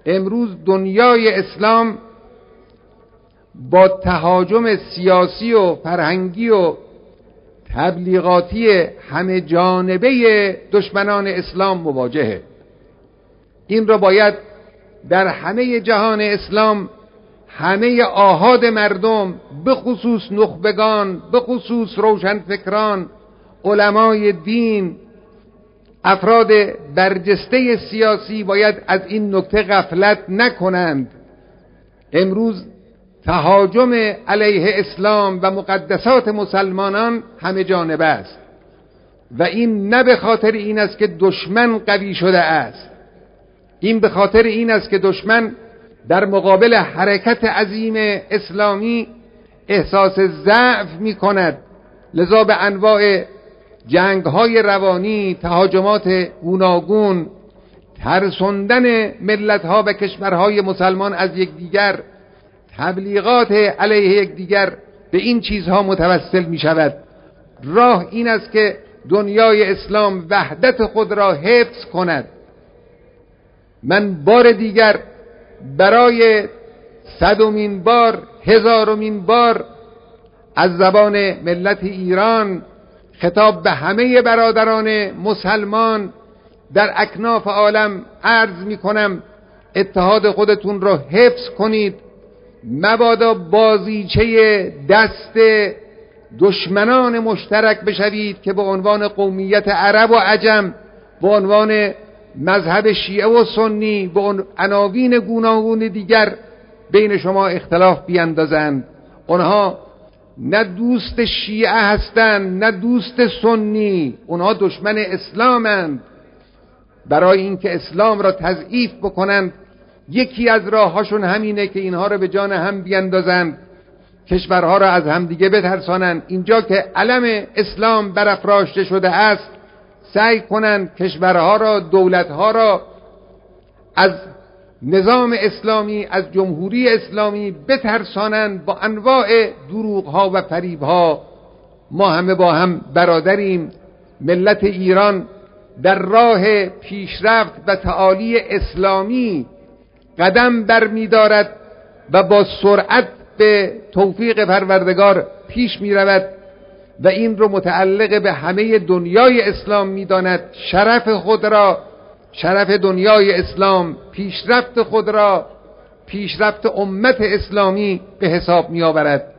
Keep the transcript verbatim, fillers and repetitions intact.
امروز دنیای اسلام با تهاجم سیاسی و فرهنگی و تبلیغاتی همه جانبه دشمنان اسلام مواجهه. این را باید در همه جهان اسلام همه آحاد مردم، به خصوص نخبگان، به خصوص روشنفکران، علمای دین، افراد برجسته سیاسی باید از این نکته غفلت نکنند. امروز تهاجم علیه اسلام و مقدسات مسلمانان همه جانبه است و این نه به خاطر این است که دشمن قوی شده است، این به خاطر این است که دشمن در مقابل حرکت عظیم اسلامی احساس ضعف می کند، لذا به انواع جنگ‌های روانی، تهاجمات گوناگون، ترساندن ملت‌ها و کشورهای مسلمان از یکدیگر، تبلیغات علیه یکدیگر، به این چیزها متوسل می شود. راه این است که دنیای اسلام وحدت خود را حفظ کند. من بار دیگر برای صدمین بار، هزارمین بار از زبان ملت ایران خطاب به همه برادران مسلمان در اکناف عالم عرض می کنم اتحاد خودتون را حفظ کنید، مبادا بازیچه دست دشمنان مشترک بشوید که به عنوان قومیت عرب و عجم، به عنوان مذهب شیعه و سنی، به عناوین گوناگون دیگر بین شما اختلاف بیندازند. اونها نه دوست شیعه هستند نه دوست سنی، اونها دشمن اسلامند. برای اینکه اسلام را تضعیف بکنند یکی از راههاشون همینه که اینها را به جان هم بیندازند، کشورها را از همدیگه بترسانند. اینجا که علم اسلام برافراشته شده است سعی کنند کشورها را، دولتها را از نظام اسلامی، از جمهوری اسلامی بترسانند با انواع دروغها و فریبها. ما همه با هم برادریم. ملت ایران در راه پیشرفت و تعالی اسلامی قدم برمی دارد و با سرعت به توفیق پروردگار پیش می رود و این رو متعلق به همه دنیای اسلام می داند. شرف خود را، شرف دنیای اسلام، پیشرفت خود را، پیشرفت امت اسلامی به حساب می آورد.